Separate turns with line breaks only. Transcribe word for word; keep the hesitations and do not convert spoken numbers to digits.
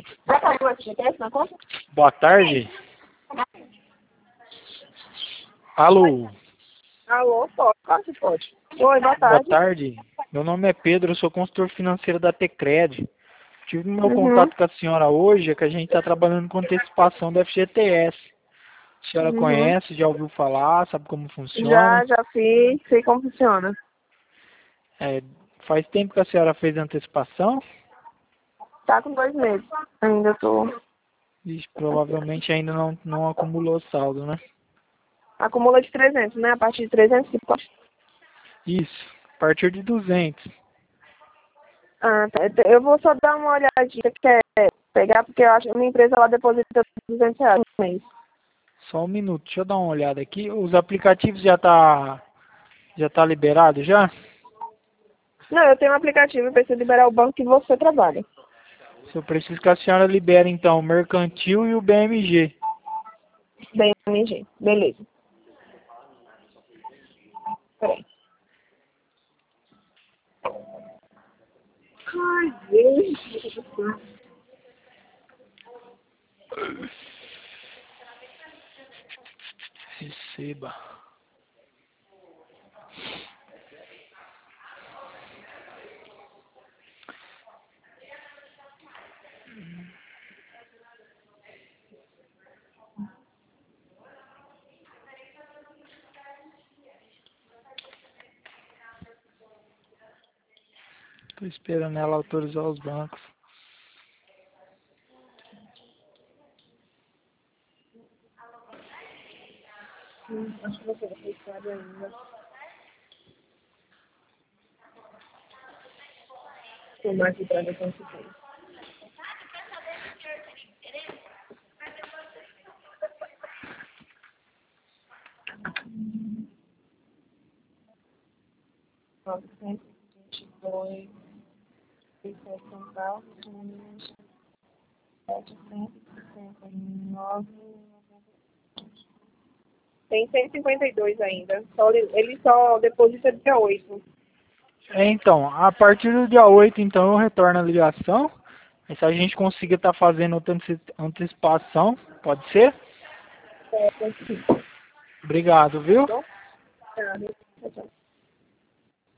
Vai cair o F G T S na conta?
Boa tarde. Alô.
Alô, pode? Claro que pode. Oi, boa tarde.
Boa tarde. Meu nome é Pedro, eu sou consultor financeiro da Tecred. Tive meu
Uhum.
contato com a senhora hoje, é que a gente está trabalhando com antecipação do F G T S. A senhora
Uhum.
conhece, já ouviu falar, sabe como funciona?
Já, já fiz, sei como funciona.
É, faz tempo que a senhora fez a antecipação?
Tá com dois meses. Ainda tô.
Ixi, provavelmente ainda não, não acumulou saldo, né?
Acumula de trezentos, né? A partir de trezentos que pode.
Isso, a partir de duzentos.
Ah, tá. Eu vou só dar uma olhadinha, quer pegar, porque eu acho que a minha empresa ela deposita duzentos reais no mês.
Só um minuto, deixa eu dar uma olhada aqui. Os aplicativos já tá, já tá liberado já?
Não, eu tenho um aplicativo, eu preciso liberar o banco que você trabalha.
Se eu preciso que a senhora libere então o Mercantil e o B M G.
Bem, gente. Beleza. Peraí. Ai, Deus.
Receba. Estou esperando ela autorizar os bancos.
Hum, acho que você vai sabe ainda. Tomar aqui pra ver quanto tem. novecentos e vinte e dois, seiscentos centavos, menos setecentos e sessenta e nove. Tem cento e cinquenta e dois ainda. Só, ele só deposita dia oito.
É, então, a partir do dia oito, então, eu retorno a ligação. Aí, se a gente conseguir estar fazendo outra ante- antecipação, pode ser?
É, consegui.
Obrigado, viu?
Bom? Tá, tchau, tchau.